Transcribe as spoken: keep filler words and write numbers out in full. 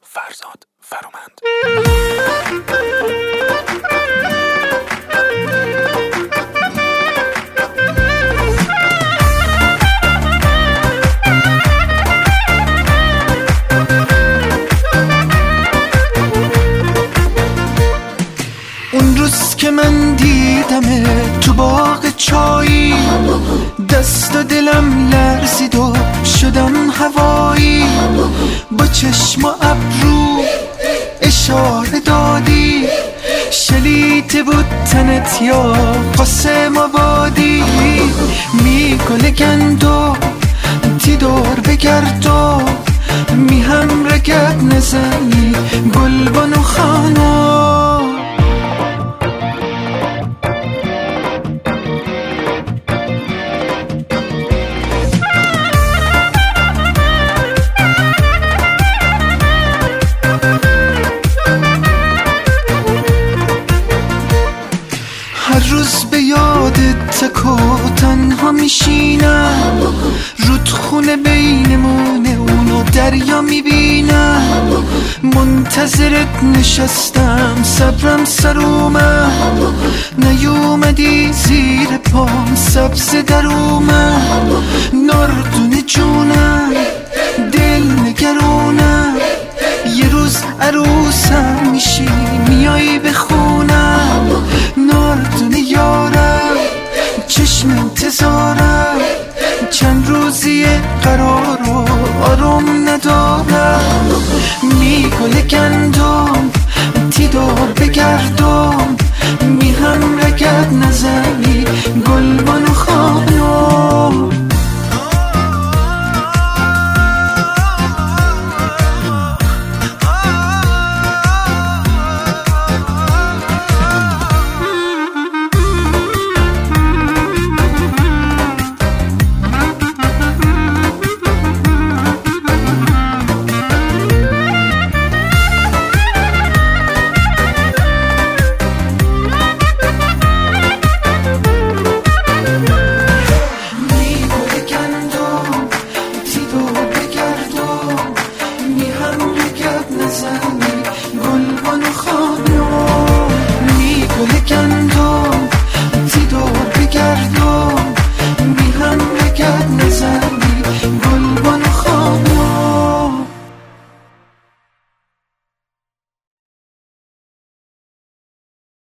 فرزاد فرومند. اون روز که من دیدم تو باغ چایی، دست و دلم لرزید و شدم هوایی. با چشم و ابرو اشاره دادی، شلیته بود تنت یا قاسم آبادی. می گل گندو تی دور بگردو، می هم رگب نزنی گلبن و خانو. هر روز به یادت تک و تنها میشینم، رودخونه بینمونه اونو دریا میبینم. منتظرت نشستم صبرم سر اومد، نیومدی زیر پام سبز در اومد. نردونه جونم دل نگرونم، یه روز عروسم میشی میایی بخونم. نردونه یارم چشم انتظارم، چند روزی قرار و آروم ندارم. می گل گندم تی دور بگردم، می هم رگب نزن